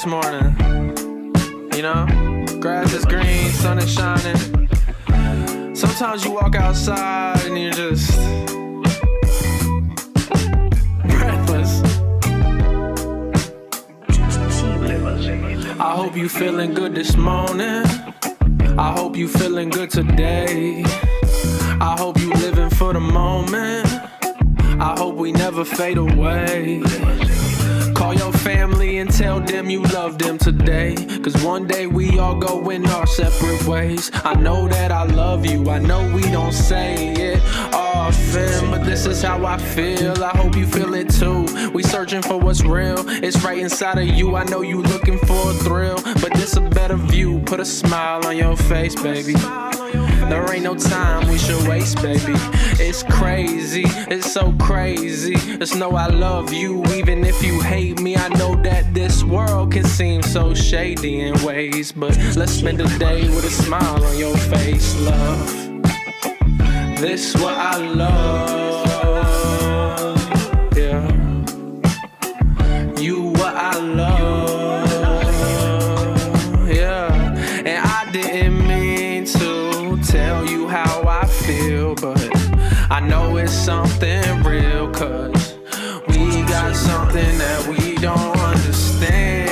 this morning. You know, grass is green, sun is shining. Sometimes you walk outside and you're just breathless. I hope you feeling good this morning. I hope you feeling good today. I hope you living for the moment. I hope we never fade away. Call your family and tell them you love them today. Cause one day we all go in our separate ways. I know that I love you, I know we don't say it often, but this is how I feel. I hope you feel it too. We searching for what's real, it's right inside of you. I know you looking for a thrill, but this a better view. Put a smile on your face, baby. There ain't no time we should waste, baby. It's crazy, it's so crazy. Just know I love you, even if you hate me. I know that this world can seem so shady in ways, but let's spend the day with a smile on your face, love. This what I love, yeah. You what I love, yeah. And I didn't mean to tell you how I feel, but I know it's something real, cause we got something that we don't understand.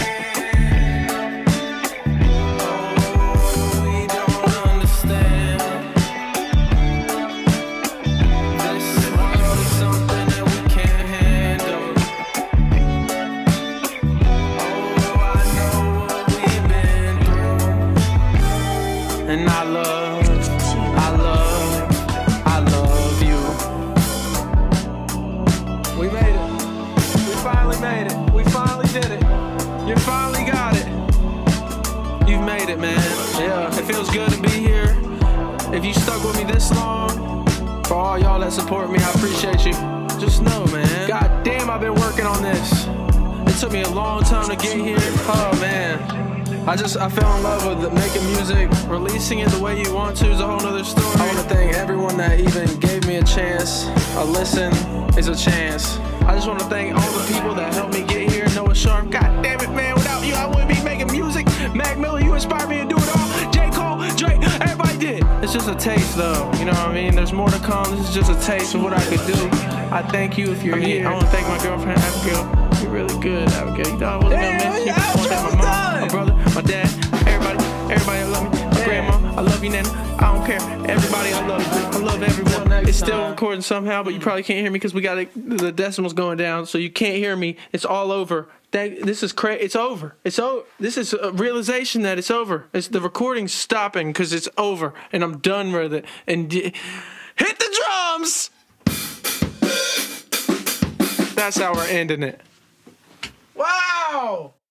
Oh, we don't understand. This world is something that we can't handle. Oh, I know what we've been through. And I love you. We made it. We finally made it. We finally did it. You finally got it. You've made it, man. Yeah, it feels good to be here. If you stuck with me this long, for all y'all that support me, I appreciate you. Just know, man, god damn, I've been working on this. It took me a long time to get here. Oh, man. I fell in love with making music. Releasing it the way you want to is a whole nother story. I want to thank everyone that even gave me a chance. A listen is a chance. I just want to thank all the people that helped me get here. Noah Sharp, god damn it, man, without you I wouldn't be making music. Mac Miller, you inspired me to do it all. J. Cole, Drake, everybody did. It's just a taste though, you know what I mean? There's more to come. This is just a taste of what I could do. I thank you if you're here. I want to thank my girlfriend, Abigail. You're really good, Abigail. You thought I wasn't gonna miss you. I want to thank my mom, my brother, my dad, everybody that love me. My grandma, I love you, Nana. I don't care. Everybody, I love you. I love everyone. It's still recording somehow, but you probably can't hear me because we got the decimals going down, so you can't hear me. It's all over. This is crazy. It's over. It's over. This is a realization that it's over. It's the recording's stopping because it's over, and I'm done with it. And hit the drums. That's how we're ending it. Wow.